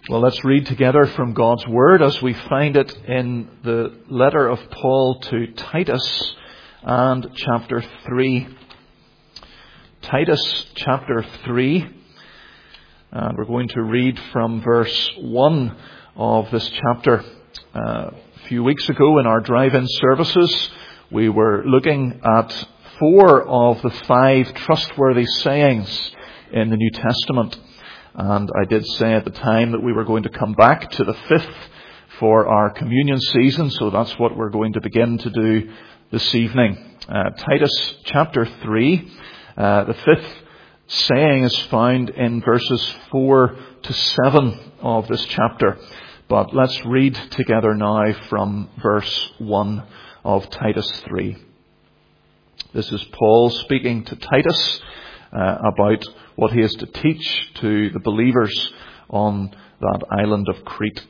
Well, let's read together from God's Word as we find it in the letter of Paul to Titus and chapter 3. Titus chapter 3, and we're going to read from verse 1 of this chapter. A few weeks ago in our drive-in services, we were looking at 4 of the 5 trustworthy sayings in the New Testament. And I did say at the time that we were going to come back to the 5th for our communion season, so that's what we're going to begin to do this evening. Titus chapter 3, the 5th saying is found in verses 4 to 7 of this chapter. But let's read together now from verse 1 of Titus 3. This is Paul speaking to Titus about what he is to teach to the believers on that island of Crete.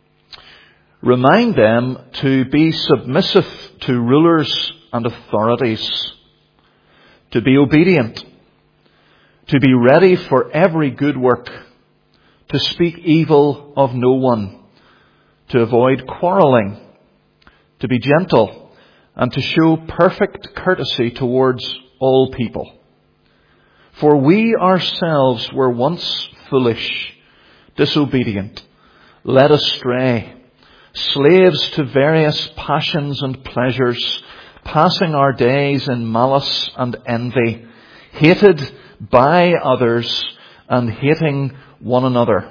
Remind them to be submissive to rulers and authorities, to be obedient, to be ready for every good work, to speak evil of no one, to avoid quarreling, to be gentle, and to show perfect courtesy towards all people. For we ourselves were once foolish, disobedient, led astray, slaves to various passions and pleasures, passing our days in malice and envy, hated by others and hating one another.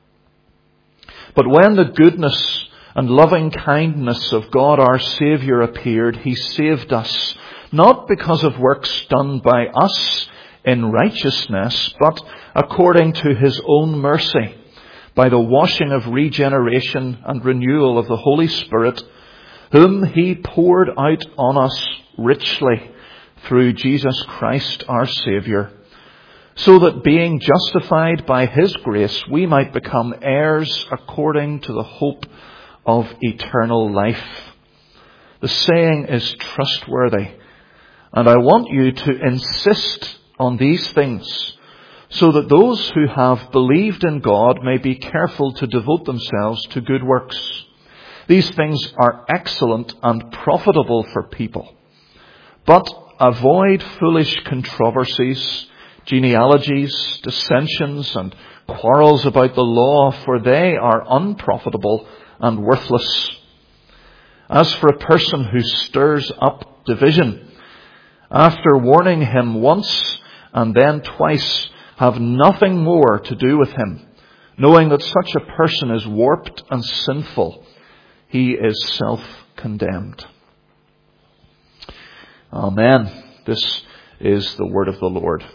But when the goodness and loving kindness of God our Saviour appeared, He saved us, not because of works done by us in righteousness, but according to His own mercy, by the washing of regeneration and renewal of the Holy Spirit, whom He poured out on us richly through Jesus Christ our Saviour, so that being justified by His grace, we might become heirs according to the hope of eternal life. The saying is trustworthy, and I want you to insist on these things, so that those who have believed in God may be careful to devote themselves to good works. These things are excellent and profitable for people. But avoid foolish controversies, genealogies, dissensions, and quarrels about the law, for they are unprofitable and worthless. As for a person who stirs up division, after warning him once and then twice, have nothing more to do with him, knowing that such a person is warped and sinful. He is self-condemned. Amen. This is the word of the Lord.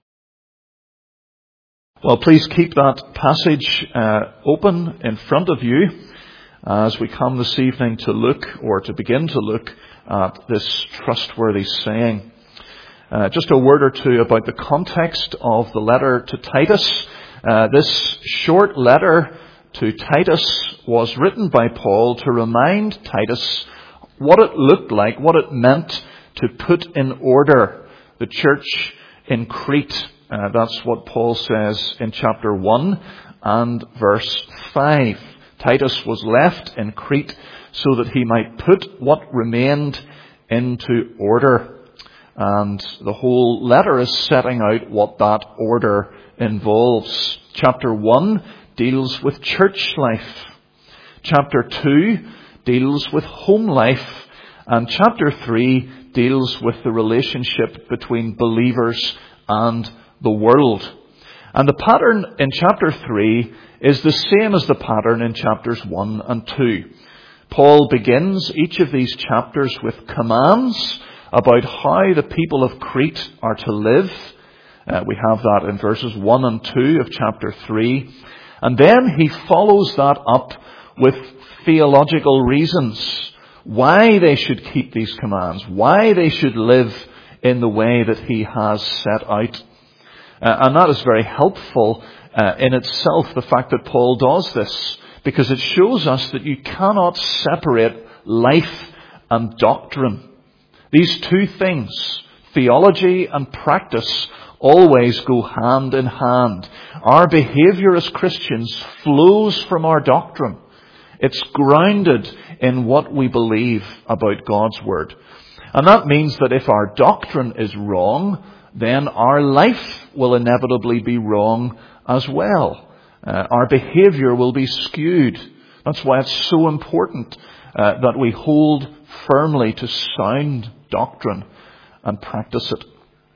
Well, please keep that passage open in front of you as we come this evening to look, or to begin to look, at this trustworthy saying. Just a word or two about the context of the letter to Titus. This short letter to Titus was written by Paul to remind Titus what it looked like, what it meant to put in order the church in Crete. That's what Paul says in chapter 1 and verse 5. Titus was left in Crete so that he might put what remained into order. And the whole letter is setting out what that order involves. Chapter 1 deals with church life. Chapter 2 deals with home life. And chapter 3 deals with the relationship between believers and the world. And the pattern in chapter 3 is the same as the pattern in chapters 1 and 2. Paul begins each of these chapters with commands about how the people of Crete are to live. We have that in verses 1 and 2 of chapter 3. And then he follows that up with theological reasons why they should keep these commands, why they should live in the way that he has set out. And that is very helpful in itself, the fact that Paul does this, because it shows us that you cannot separate life and doctrine. These two things, theology and practice, always go hand in hand. Our behavior as Christians flows from our doctrine. It's grounded in what we believe about God's Word. And that means that if our doctrine is wrong, then our life will inevitably be wrong as well. Our behavior will be skewed. That's why it's so important that we hold firmly to sound doctrine and practice it.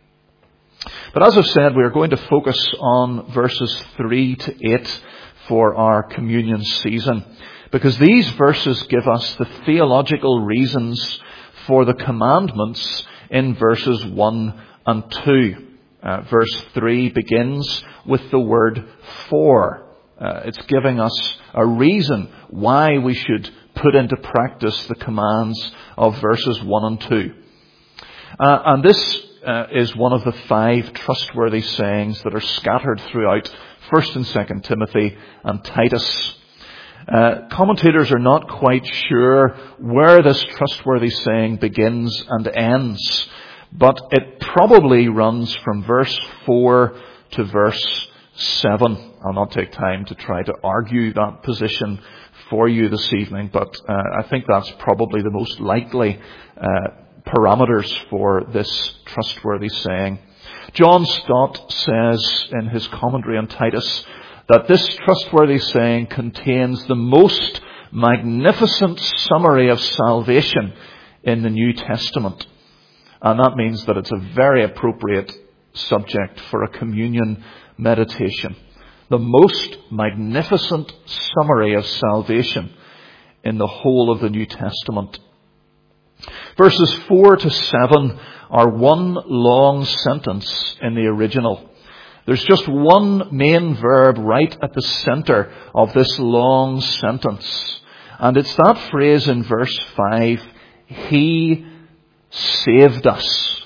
But as I've said, we are going to focus on verses 3 to 8 for our communion season, because these verses give us the theological reasons for the commandments in verses 1 and 2. Verse 3 begins with the word for. It's giving us a reason why we should put into practice the commands of verses 1 and 2. And this is one of the 5 trustworthy sayings that are scattered throughout 1st and 2nd Timothy and Titus. Commentators are not quite sure where this trustworthy saying begins and ends, but it probably runs from verse 4 to verse 7. I'll not take time to try to argue that position for you this evening, but I think that's probably the most likely parameters for this trustworthy saying. John Stott says in his commentary on Titus that this trustworthy saying contains the most magnificent summary of salvation in the New Testament. And that means that it's a very appropriate subject for a communion meditation. The most magnificent summary of salvation in the whole of the New Testament. Verses 4 to 7 are one long sentence in the original. There's just one main verb right at the center of this long sentence. And it's that phrase in verse 5, He saved us.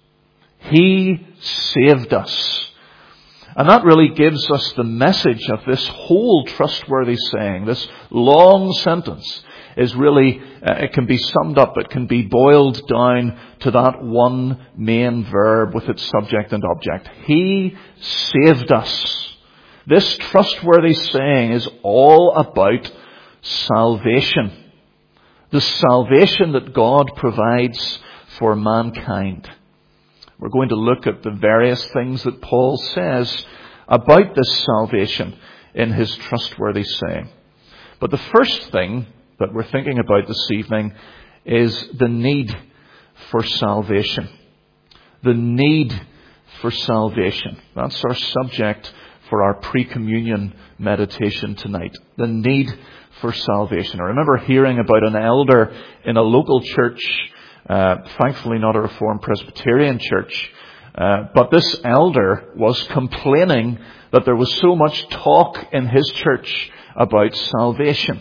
He saved us. And that really gives us the message of this whole trustworthy saying. This long sentence is really, it can be summed up, it can be boiled down to that one main verb with its subject and object. He saved us. This trustworthy saying is all about salvation. The salvation that God provides for mankind. We're going to look at the various things that Paul says about this salvation in his trustworthy saying. But the first thing that we're thinking about this evening is the need for salvation. The need for salvation. That's our subject for our pre-communion meditation tonight. The need for salvation. I remember hearing about an elder in a local church, thankfully not a Reformed Presbyterian church, but this elder was complaining that there was so much talk in his church about salvation.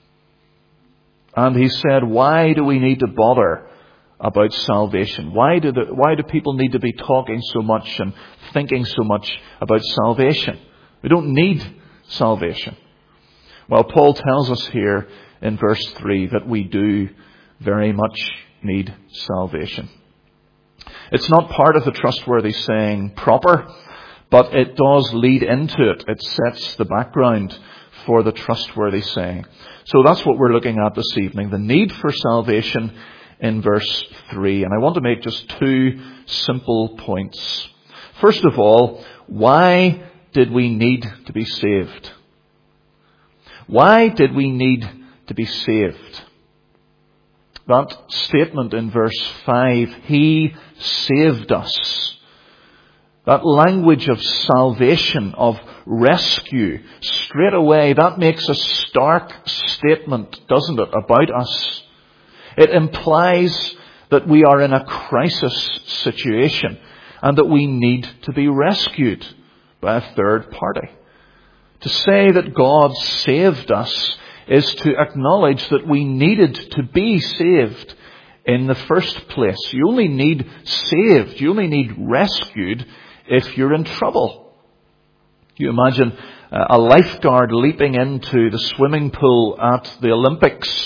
And he said, why do we need to bother about salvation? Why do people need to be talking so much and thinking so much about salvation? We don't need salvation. Well, Paul tells us here in verse 3 that we do very much need salvation. It's not part of the trustworthy saying proper, but it does lead into it. It sets the background for the trustworthy saying. So that's what we're looking at this evening, the need for salvation in verse 3. And I want to make just 2 simple points. First of all, why did we need to be saved? Why did we need to be saved? That statement in verse 5, He saved us. That language of salvation, of rescue, straight away, that makes a stark statement, doesn't it, about us. It implies that we are in a crisis situation and that we need to be rescued by a third party. To say that God saved us is to acknowledge that we needed to be saved in the first place. You only need saved, you only need rescued if you're in trouble. You imagine a lifeguard leaping into the swimming pool at the Olympics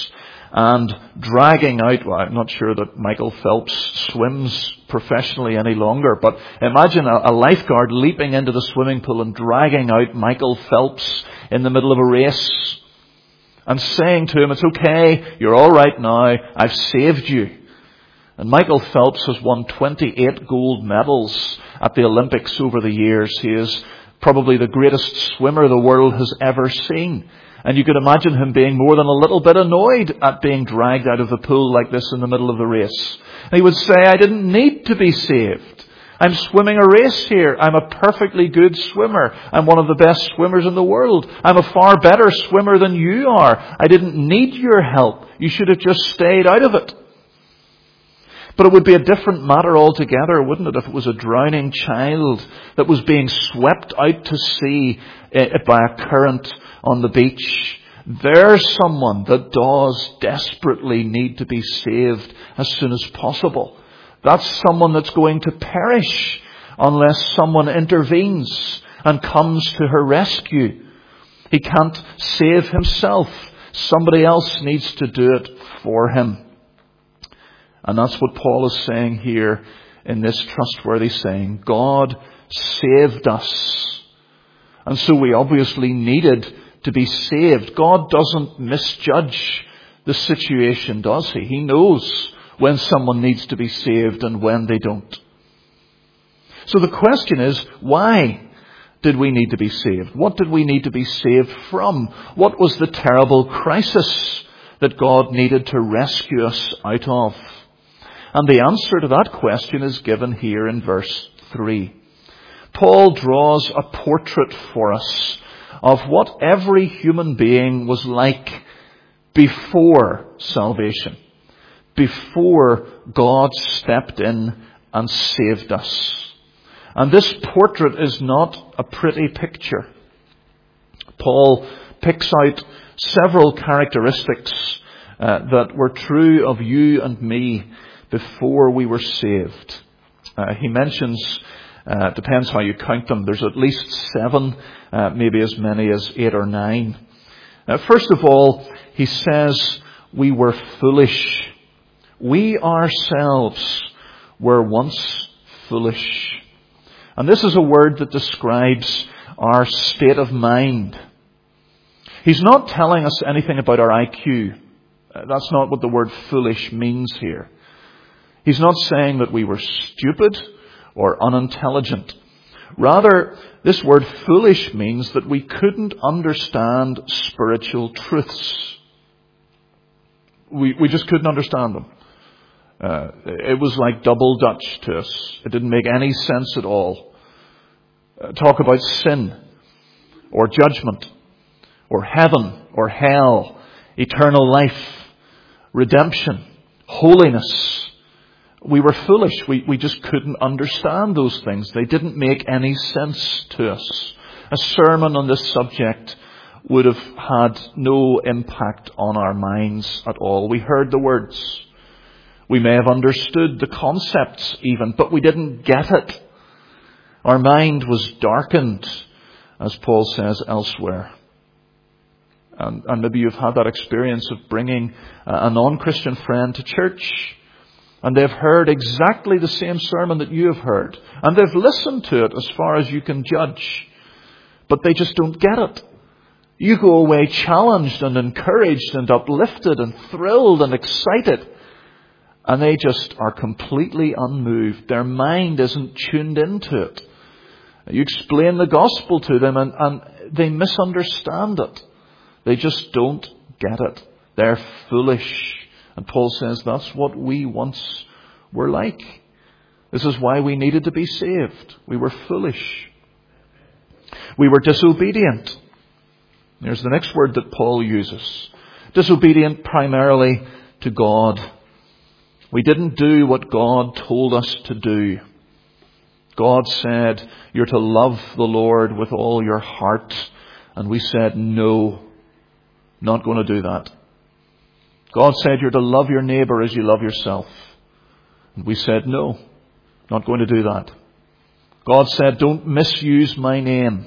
and dragging out, well, I'm not sure that Michael Phelps swims professionally any longer, but imagine a lifeguard leaping into the swimming pool and dragging out Michael Phelps in the middle of a race and saying to him, it's okay, you're all right now, I've saved you. And Michael Phelps has won 28 gold medals at the Olympics over the years. He is probably the greatest swimmer the world has ever seen. And you could imagine him being more than a little bit annoyed at being dragged out of the pool like this in the middle of the race. And he would say, I didn't need to be saved. I'm swimming a race here. I'm a perfectly good swimmer. I'm one of the best swimmers in the world. I'm a far better swimmer than you are. I didn't need your help. You should have just stayed out of it. But it would be a different matter altogether, wouldn't it, if it was a drowning child that was being swept out to sea by a current on the beach. There's someone that does desperately need to be saved as soon as possible. That's someone that's going to perish unless someone intervenes and comes to her rescue. He can't save himself. Somebody else needs to do it for him. And that's what Paul is saying here in this trustworthy saying. God saved us. And so we obviously needed to be saved. God doesn't misjudge the situation, does he? He knows when someone needs to be saved and when they don't. So the question is, why did we need to be saved? What did we need to be saved from? What was the terrible crisis that God needed to rescue us out of? And the answer to that question is given here in verse 3. Paul draws a portrait for us of what every human being was like before salvation, before God stepped in and saved us. And this portrait is not a pretty picture. Paul picks out several characteristics that were true of you and me before we were saved. He mentions, depends how you count them, there's at least 7, maybe as many as 8 or 9. First of all, he says we were foolish. We ourselves were once foolish. And this is a word that describes our state of mind. He's not telling us anything about our IQ. That's not what the word foolish means here. He's not saying that we were stupid or unintelligent. Rather, this word foolish means that we couldn't understand spiritual truths. We just couldn't understand them. It was like double Dutch to us. It didn't make any sense at all. Talk about sin or judgment or heaven or hell, eternal life, redemption, holiness. We were foolish. We just couldn't understand those things. They didn't make any sense to us. A sermon on this subject would have had no impact on our minds at all. We heard the words. We may have understood the concepts even, but we didn't get it. Our mind was darkened, as Paul says elsewhere. And maybe you've had that experience of bringing a non-Christian friend to church. And they've heard exactly the same sermon that you have heard. And they've listened to it as far as you can judge. But they just don't get it. You go away challenged and encouraged and uplifted and thrilled and excited. And they just are completely unmoved. Their mind isn't tuned into it. You explain the gospel to them and they misunderstand it. They just don't get it. They're foolish. And Paul says that's what we once were like. This is why we needed to be saved. We were foolish. We were disobedient. There's the next word that Paul uses. Disobedient primarily to God. We didn't do what God told us to do. God said, you're to love the Lord with all your heart. And we said, no, not going to do that. God said you're to love your neighbour as you love yourself. And we said, no, not going to do that. God said, don't misuse my name.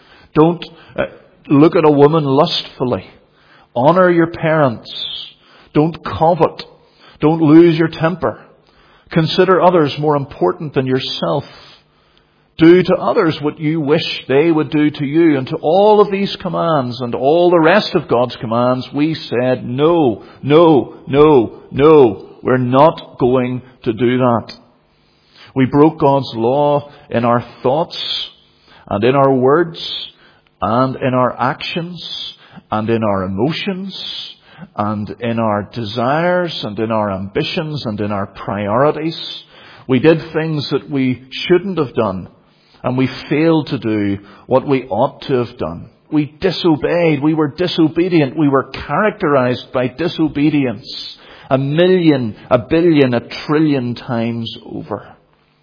Don't look at a woman lustfully. Honour your parents. Don't covet. Don't lose your temper. Consider others more important than yourself. Do to others what you wish they would do to you. And to all of these commands and all the rest of God's commands, we said, no, no, no, no. We're not going to do that. We broke God's law in our thoughts and in our words and in our actions and in our emotions and in our desires and in our ambitions and in our priorities. We did things that we shouldn't have done, and we failed to do what we ought to have done. We disobeyed. We were disobedient. We were characterized by disobedience 1 million, 1 billion, 1 trillion times over.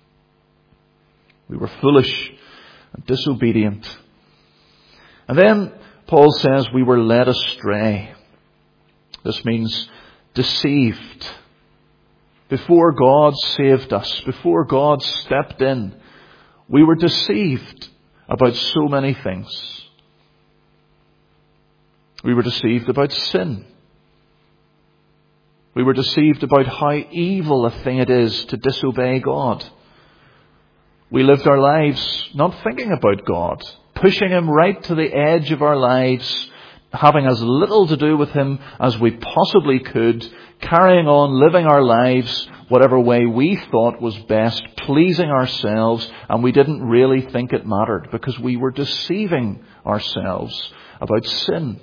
We were foolish and disobedient. And then Paul says we were led astray. This means deceived. Before God saved us, before God stepped in, we were deceived about so many things. We were deceived about sin. We were deceived about how evil a thing it is to disobey God. We lived our lives not thinking about God, pushing Him right to the edge of our lives, having as little to do with Him as we possibly could, carrying on living our lives whatever way we thought was best, pleasing ourselves, and we didn't really think it mattered because we were deceiving ourselves about sin.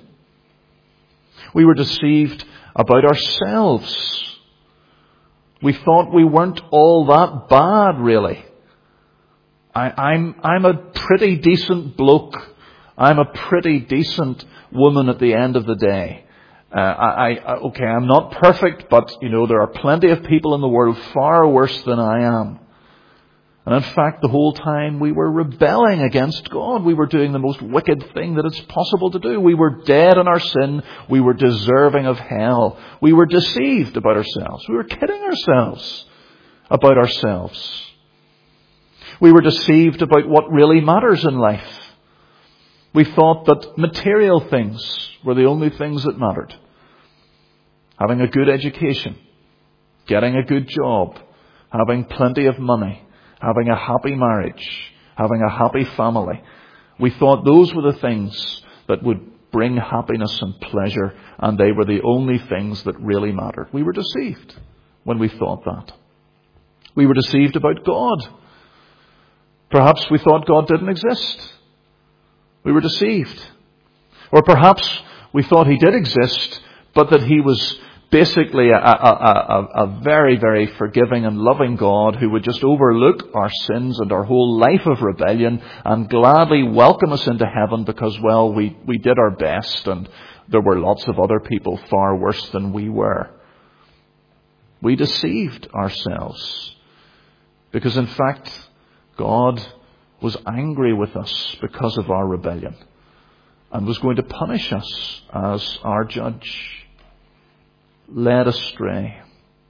We were deceived about ourselves. We thought we weren't all that bad, really. I'm a pretty decent bloke. I'm a pretty decent woman at the end of the day. I'm not perfect, but, there are plenty of people in the world far worse than I am. And in fact, the whole time we were rebelling against God. We were doing the most wicked thing that it's possible to do. We were dead in our sin. We were deserving of hell. We were deceived about ourselves. We were kidding ourselves about ourselves. We were deceived about what really matters in life. We thought that material things were the only things that mattered. Having a good education, getting a good job, having plenty of money, having a happy marriage, having a happy family. We thought those were the things that would bring happiness and pleasure, and they were the only things that really mattered. We were deceived when we thought that. We were deceived about God. Perhaps we thought God didn't exist. We were deceived. Or perhaps we thought He did exist, but that He was basically a very, very forgiving and loving God who would just overlook our sins and our whole life of rebellion and gladly welcome us into heaven because, well, we did our best and there were lots of other people far worse than we were. We deceived ourselves because, in fact, God was angry with us because of our rebellion and was going to punish us as our judge. Led astray.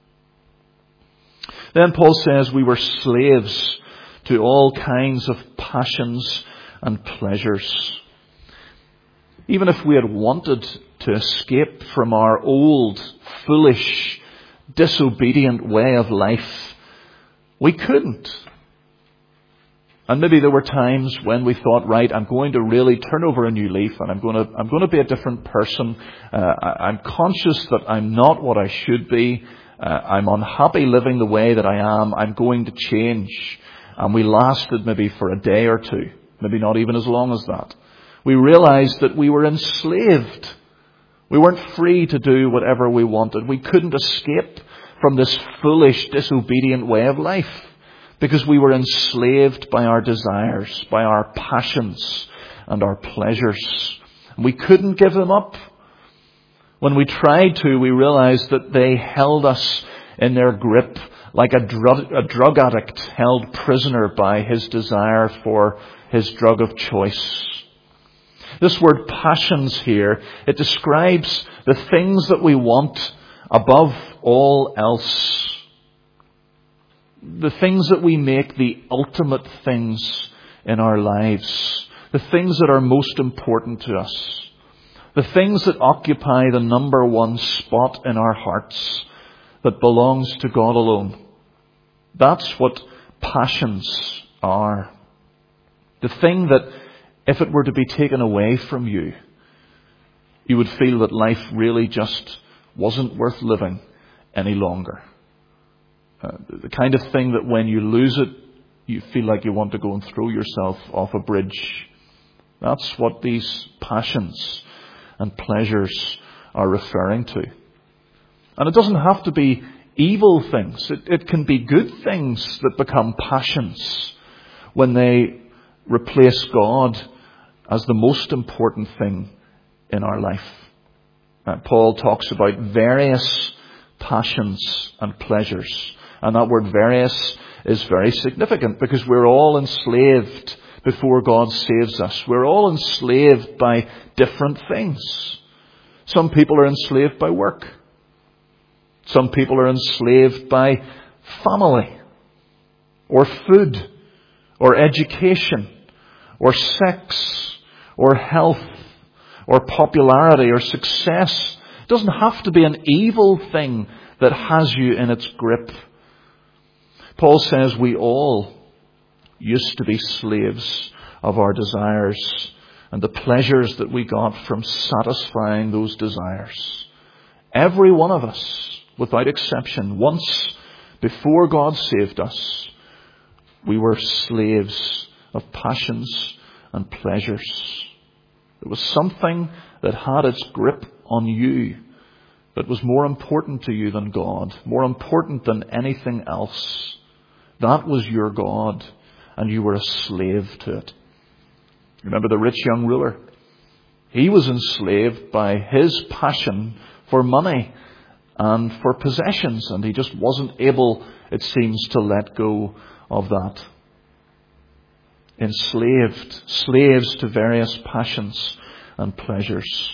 Then Paul says we were slaves to all kinds of passions and pleasures. Even if we had wanted to escape from our old, foolish, disobedient way of life, we couldn't. And maybe there were times when we thought, right, I'm going to really turn over a new leaf and I'm going to be a different person. I'm conscious that I'm not what I should be. I'm unhappy living the way that I am. I'm going to change. And we lasted maybe for a day or two, maybe not even as long as that. We realized that we were enslaved. We weren't free to do whatever we wanted. We couldn't escape from this foolish, disobedient way of life. Because we were enslaved by our desires, by our passions and our pleasures. And we couldn't give them up. When we tried to, we realized that they held us in their grip like a drug addict held prisoner by his desire for his drug of choice. This word passions here, it describes the things that we want above all else. The things that we make the ultimate things in our lives. The things that are most important to us. The things that occupy the number one spot in our hearts that belongs to God alone. That's what passions are. The thing that, if it were to be taken away from you, you would feel that life really just wasn't worth living any longer. The kind of thing that when you lose it, you feel like you want to go and throw yourself off a bridge. That's what these passions and pleasures are referring to. And it doesn't have to be evil things. It can be good things that become passions when they replace God as the most important thing in our life. Paul talks about various passions and pleasures. And that word various is very significant because we're all enslaved before God saves us. We're all enslaved by different things. Some people are enslaved by work. Some people are enslaved by family, or food, or education, or sex, or health, or popularity, or success. It doesn't have to be an evil thing that has you in its grip. Paul says we all used to be slaves of our desires and the pleasures that we got from satisfying those desires. Every one of us, without exception, once before God saved us, we were slaves of passions and pleasures. There was something that had its grip on you that was more important to you than God, more important than anything else. That was your God, and you were a slave to it. Remember the rich young ruler? He was enslaved by his passion for money and for possessions, and he just wasn't able, it seems, to let go of that. Enslaved, slaves to various passions and pleasures.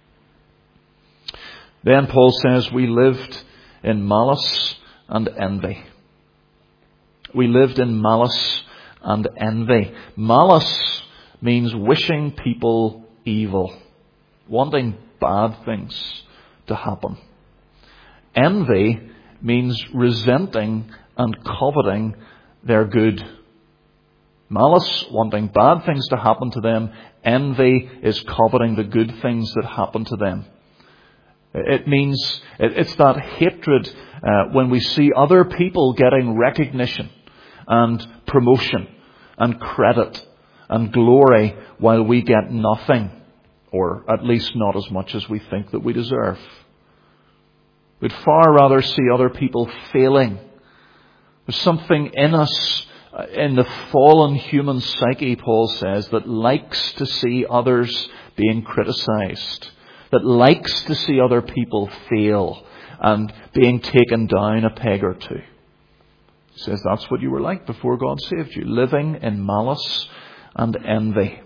Then Paul says we lived in malice and envy. We lived in malice and envy. Malice means wishing people evil, wanting bad things to happen. Envy means resenting and coveting their good. Malice, wanting bad things to happen to them. Envy is coveting the good things that happen to them. It means, it's that hatred when we see other people getting recognition and promotion and credit and glory while we get nothing, or at least not as much as we think that we deserve. We'd far rather see other people failing. There's something in us, in the fallen human psyche, Paul says, that likes to see others being criticized, that likes to see other people fail and being taken down a peg or two. He says that's what you were like before God saved you, living in malice and envy.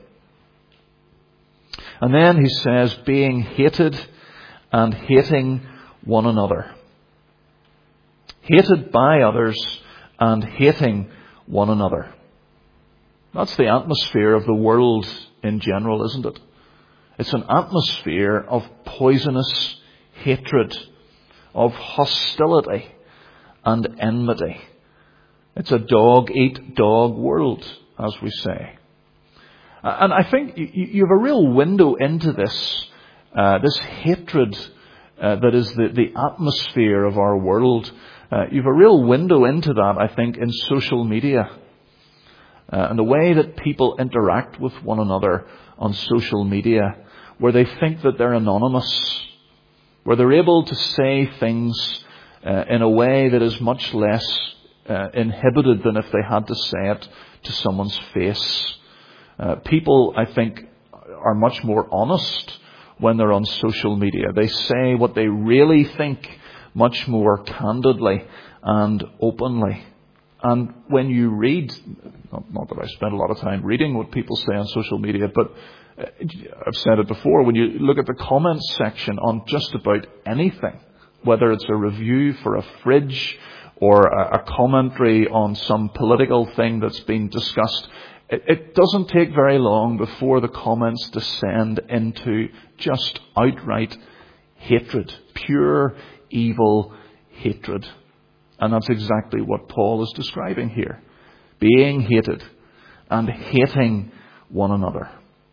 And then he says being hated and hating one another. Hated by others and hating one another. That's the atmosphere of the world in general, isn't it? It's an atmosphere of poisonous hatred, of hostility and enmity. It's a dog-eat-dog world, as we say. And I think you have a real window into this hatred that is the atmosphere of our world. You have a real window into that, I think, in social media. And the way that people interact with one another on social media, where they think that they're anonymous, where they're able to say things in a way that is much less inhibited than if they had to say it to someone's face. People, I think, are much more honest when they're on social media. They say what they really think much more candidly and openly. And when you read, not that I spend a lot of time reading what people say on social media, but I've said it before, when you look at the comments section on just about anything, whether it's a review for a fridge or a commentary on some political thing that's being discussed, It doesn't take very long before the comments descend into just outright hatred, pure evil hatred. And that's exactly what Paul is describing here. Being hated and hating one another.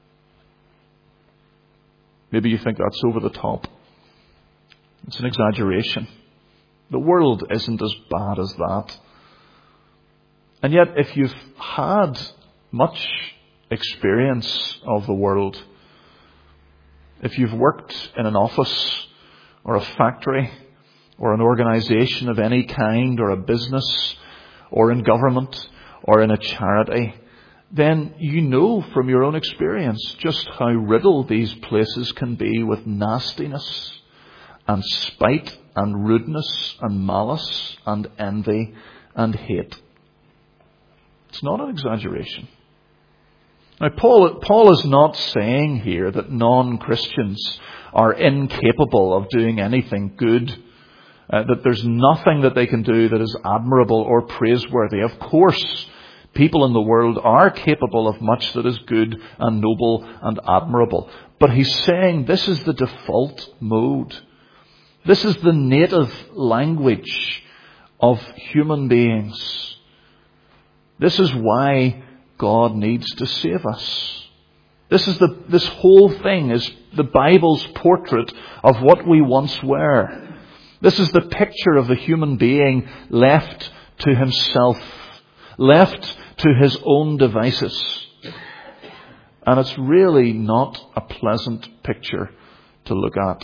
Maybe you think that's over the top. It's an exaggeration. The world isn't as bad as that. And yet, if you've had much experience of the world, if you've worked in an office or a factory or an organization of any kind or a business or in government or in a charity, then you know from your own experience just how riddled these places can be with nastiness and spite and rudeness and malice and envy and hate. It's not an exaggeration. Now, Paul is not saying here that non-Christians are incapable of doing anything good, that there's nothing that they can do that is admirable or praiseworthy. Of course, people in the world are capable of much that is good and noble and admirable. But he's saying this is the default mode. This is the native language of human beings. This is why God needs to save us. This whole thing is the Bible's portrait of what we once were. This is the picture of the human being left to himself, left to his own devices. And it's really not a pleasant picture to look at.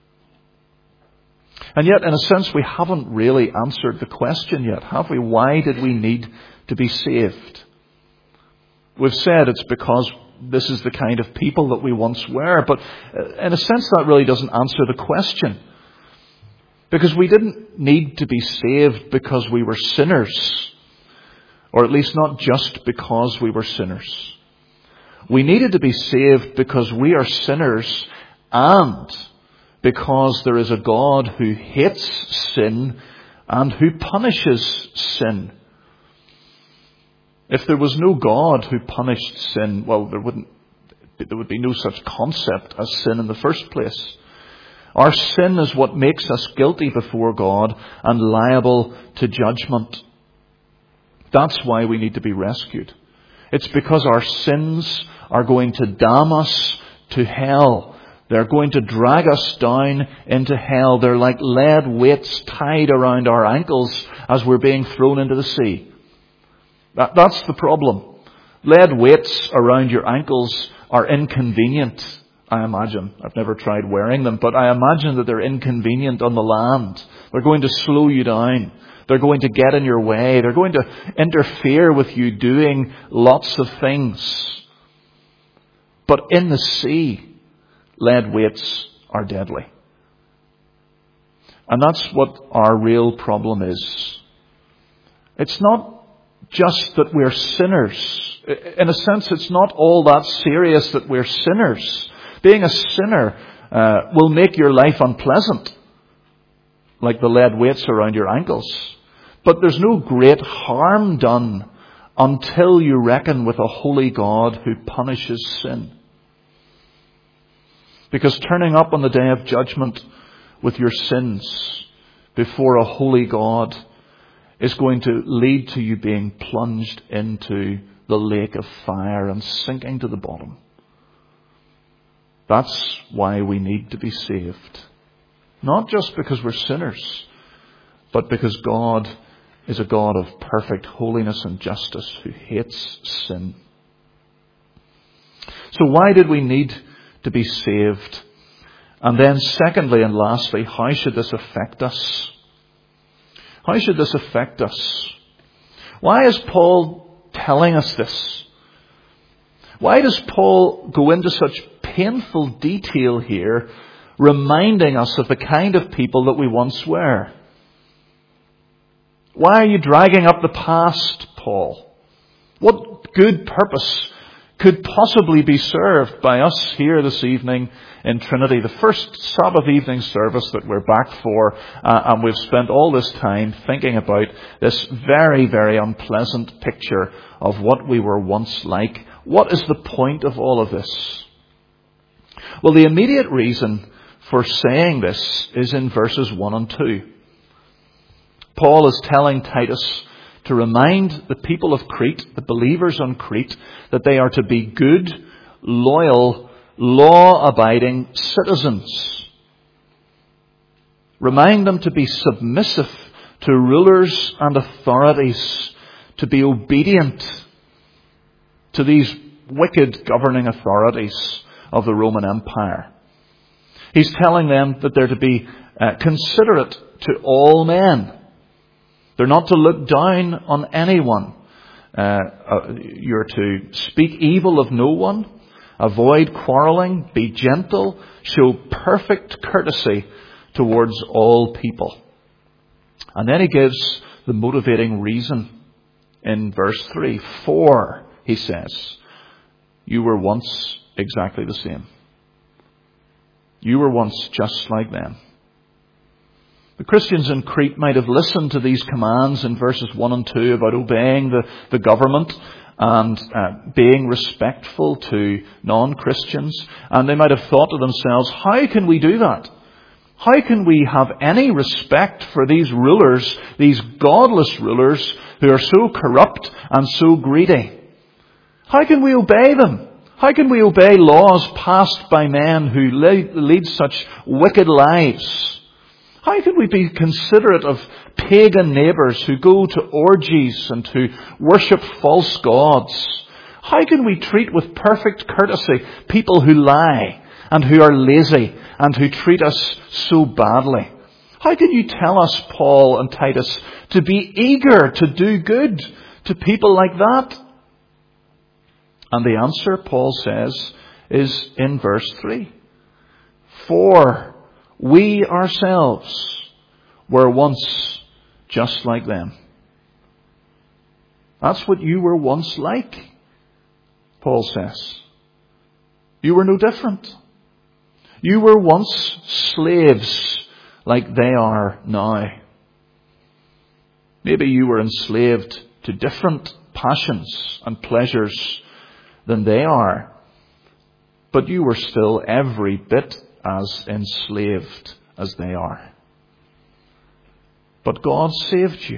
And yet, in a sense, we haven't really answered the question yet, have we? Why did we need to be saved? We've said it's because this is the kind of people that we once were, but in a sense that really doesn't answer the question. Because we didn't need to be saved because we were sinners, or at least not just because we were sinners. We needed to be saved because we are sinners and because there is a God who hates sin and who punishes sin. If there was no God who punished sin, well, there would be no such concept as sin in the first place. Our sin is what makes us guilty before God and liable to judgment. That's why we need to be rescued. It's because our sins are going to damn us to hell. They're going to drag us down into hell. They're like lead weights tied around our ankles as we're being thrown into the sea. That's the problem. Lead weights around your ankles are inconvenient, I imagine. I've never tried wearing them, but I imagine that they're inconvenient on the land. They're going to slow you down. They're going to get in your way. They're going to interfere with you doing lots of things. But in the sea, lead weights are deadly. And that's what our real problem is. It's not just that we're sinners. In a sense, it's not all that serious that we're sinners. Being a sinner will make your life unpleasant, like the lead weights around your ankles. But there's no great harm done until you reckon with a holy God who punishes sin. Because turning up on the day of judgment with your sins before a holy God is going to lead to you being plunged into the lake of fire and sinking to the bottom. That's why we need to be saved. Not just because we're sinners, but because God is a God of perfect holiness and justice who hates sin. So why did we need to be saved? And then secondly and lastly, how should this affect us? How should this affect us? Why is Paul telling us this? Why does Paul go into such painful detail here, reminding us of the kind of people that we once were? Why are you dragging up the past, Paul? What good purpose could possibly be served by us here this evening in Trinity, the first Sabbath evening service that we're back for, and we've spent all this time thinking about this very, very unpleasant picture of what we were once like. What is the point of all of this? Well, the immediate reason for saying this is in verses 1 and 2. Paul is telling Titus to remind the people of Crete, the believers on Crete, that they are to be good, loyal, law-abiding citizens. Remind them to be submissive to rulers and authorities, to be obedient to these wicked governing authorities of the Roman Empire. He's telling them that they're to be considerate to all men. They're not to look down on anyone. You're to speak evil of no one, avoid quarreling, be gentle, show perfect courtesy towards all people. And then he gives the motivating reason in verse 3. For, he says, you were once exactly the same. You were once just like them. The Christians in Crete might have listened to these commands in verses 1 and 2 about obeying the government and being respectful to non-Christians. And they might have thought to themselves, how can we do that? How can we have any respect for these rulers, these godless rulers who are so corrupt and so greedy? How can we obey them? How can we obey laws passed by men who lead such wicked lives? How can we be considerate of pagan neighbours who go to orgies and who worship false gods? How can we treat with perfect courtesy people who lie and who are lazy and who treat us so badly? How can you tell us, Paul and Titus, to be eager to do good to people like that? And the answer, Paul says, is in verse 3. For we ourselves were once just like them. That's what you were once like, Paul says. You were no different. You were once slaves like they are now. Maybe you were enslaved to different passions and pleasures than they are, but you were still every bit as enslaved as they are. But God saved you.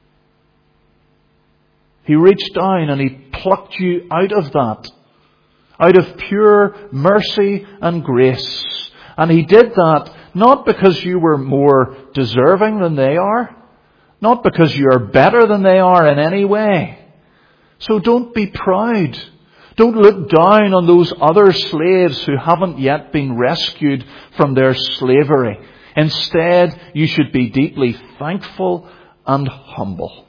He reached down and He plucked you out of that, out of pure mercy and grace. And He did that not because you were more deserving than they are, not because you are better than they are in any way. So don't be proud. Don't look down on those other slaves who haven't yet been rescued from their slavery. Instead, you should be deeply thankful and humble.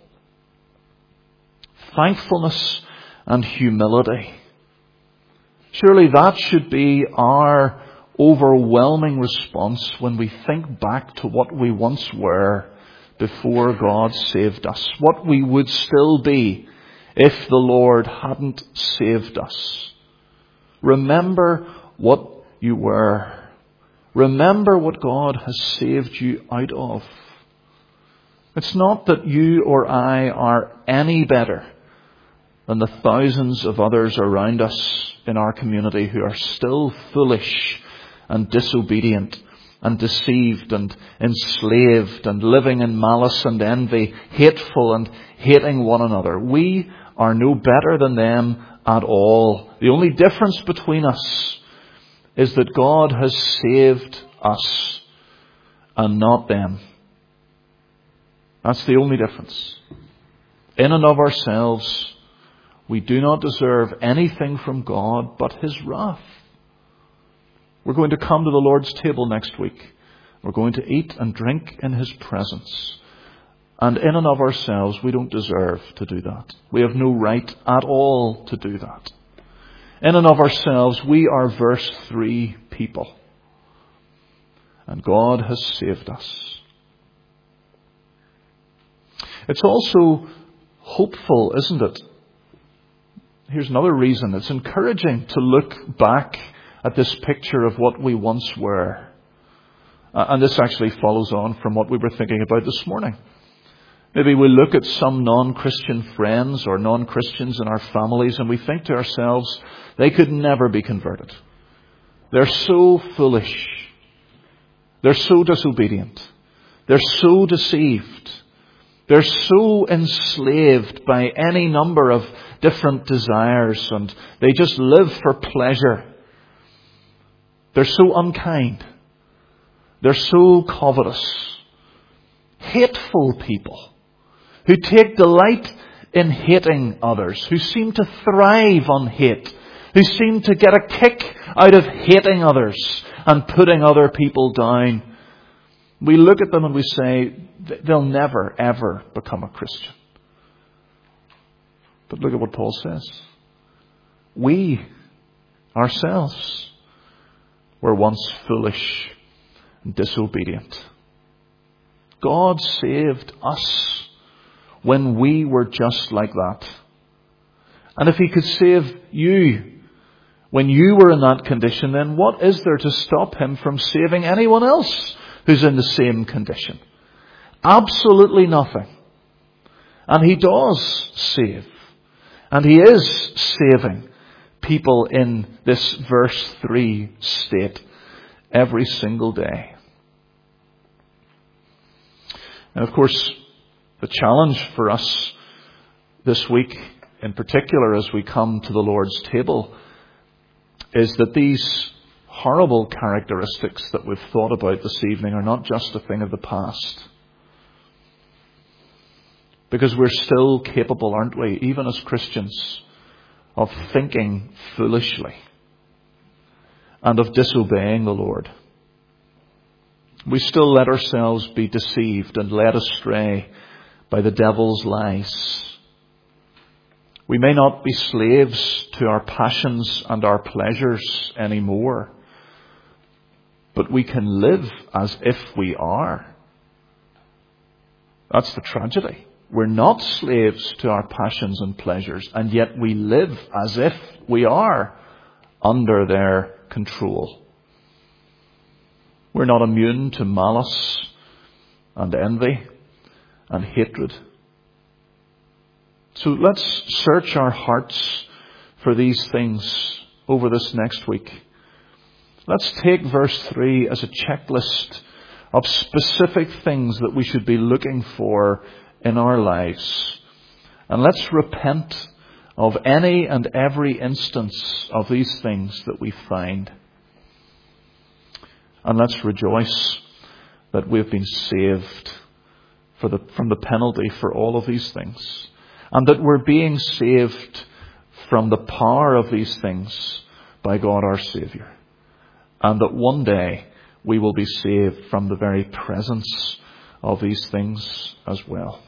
Thankfulness and humility. Surely that should be our overwhelming response when we think back to what we once were before God saved us. What we would still be if the Lord hadn't saved us. Remember what you were. Remember what God has saved you out of. It's not that you or I are any better than the thousands of others around us in our community who are still foolish and disobedient and deceived and enslaved and living in malice and envy, hateful and hating one another. We are no better than them at all. The only difference between us is that God has saved us and not them. That's the only difference. In and of ourselves, we do not deserve anything from God but His wrath. We're going to come to the Lord's table next week. We're going to eat and drink in His presence. And in and of ourselves, we don't deserve to do that. We have no right at all to do that. In and of ourselves, we are verse 3 people. And God has saved us. It's also hopeful, isn't it? here's another reason. It's encouraging to look back at this picture of what we once were. And this actually follows on from what we were thinking about this morning. Maybe we look at some non-Christian friends or non-Christians in our families and we think to ourselves, they could never be converted. They're so foolish. They're so disobedient. They're so deceived. They're so enslaved by any number of different desires, and they just live for pleasure. They're so unkind. They're so covetous. Hateful people who take delight in hating others, who seem to thrive on hate, who seem to get a kick out of hating others and putting other people down. We look at them and we say, they'll never, ever become a Christian. But look at what Paul says. We, ourselves, were once foolish and disobedient. God saved us when we were just like that. And if He could save you when you were in that condition, then what is there to stop Him from saving anyone else who's in the same condition? Absolutely nothing. And He does save. And He is saving people in this verse 3 state every single day. And of course, the challenge for us this week, in particular as we come to the Lord's table, is that these horrible characteristics that we've thought about this evening are not just a thing of the past. Because we're still capable, aren't we, even as Christians, of thinking foolishly and of disobeying the Lord. We still let ourselves be deceived and led astray by the devil's lies. We may not be slaves to our passions and our pleasures anymore, but we can live as if we are. That's the tragedy. We're not slaves to our passions and pleasures, and yet we live as if we are under their control. We're not immune to malice and envy and hatred. So let's search our hearts for these things over this next week. Let's take verse 3 as a checklist of specific things that we should be looking for in our lives. And let's repent of any and every instance of these things that we find. And let's rejoice that we've been saved from the penalty for all of these things. And that we're being saved from the power of these things by God our Saviour. And that one day we will be saved from the very presence of these things as well.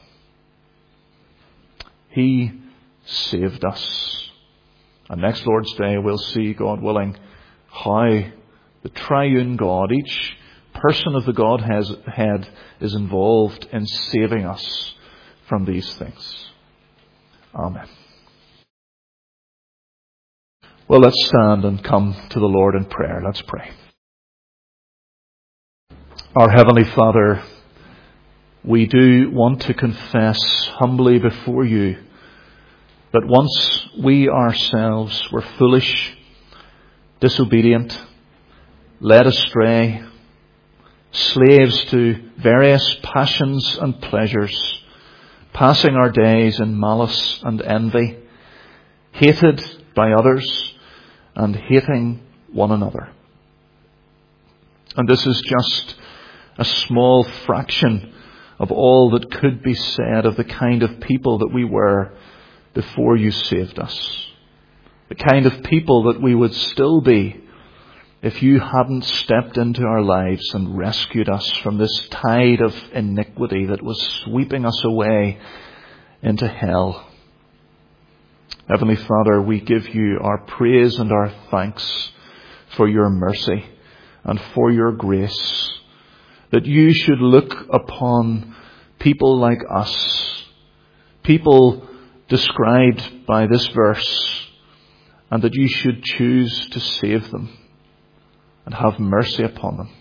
He saved us. And next Lord's Day we'll see, God willing, how the triune God, each person of the Godhead, is involved in saving us from these things. Amen. Well, let's stand and come to the Lord in prayer. Let's pray. Our Heavenly Father, we do want to confess humbly before you that once we ourselves were foolish, disobedient, led astray, slaves to various passions and pleasures, passing our days in malice and envy, hated by others and hating one another. And this is just a small fraction of all that could be said of the kind of people that we were before you saved us. The kind of people that we would still be if you hadn't stepped into our lives and rescued us from this tide of iniquity that was sweeping us away into hell. Heavenly Father, we give you our praise and our thanks for your mercy and for your grace, that you should look upon people like us, people described by this verse and that you should choose to save them and have mercy upon them.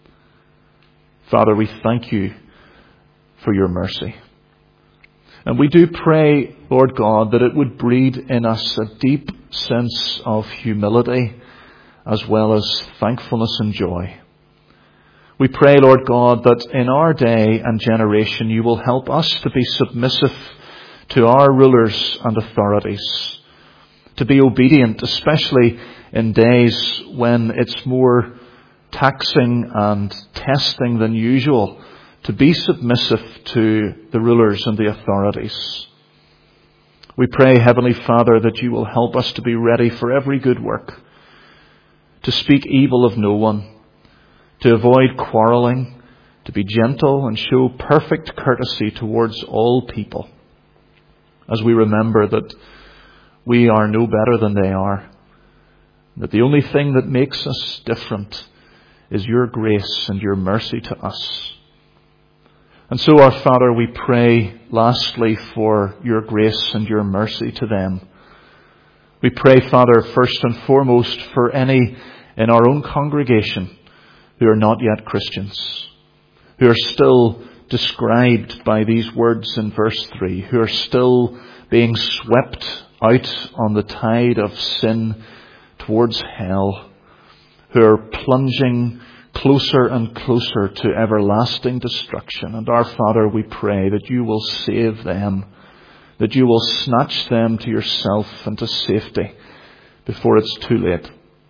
Father, we thank you for your mercy. And we do pray, Lord God, that it would breed in us a deep sense of humility as well as thankfulness and joy. We pray, Lord God, that in our day and generation you will help us to be submissive to our rulers and authorities, to be obedient, especially in days when it's more taxing and testing than usual, to be submissive to the rulers and the authorities. We pray, Heavenly Father, that you will help us to be ready for every good work, to speak evil of no one, to avoid quarrelling, to be gentle and show perfect courtesy towards all people, as we remember that we are no better than they are, that the only thing that makes us different is your grace and your mercy to us. And so, our Father, we pray lastly for your grace and your mercy to them. We pray, Father, first and foremost for any in our own congregation who are not yet Christians, who are still described by these words in verse 3, who are still being swept out on the tide of sin towards hell, who are plunging closer and closer to everlasting destruction. And our Father, we pray that you will save them, that you will snatch them to yourself and to safety before it's too late.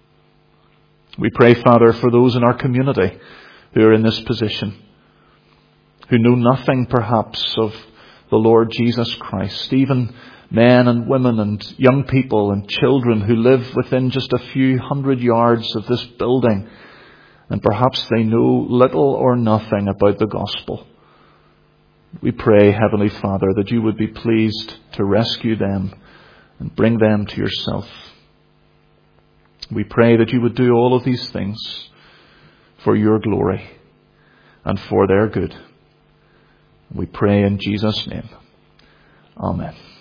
We pray, Father, for those in our community who are in this position, who know nothing perhaps of the Lord Jesus Christ, even men and women and young people and children who live within just a few hundred yards of this building, and perhaps they know little or nothing about the gospel. We pray, Heavenly Father, that you would be pleased to rescue them and bring them to yourself. We pray that you would do all of these things for your glory and for their good. We pray in Jesus' name. Amen.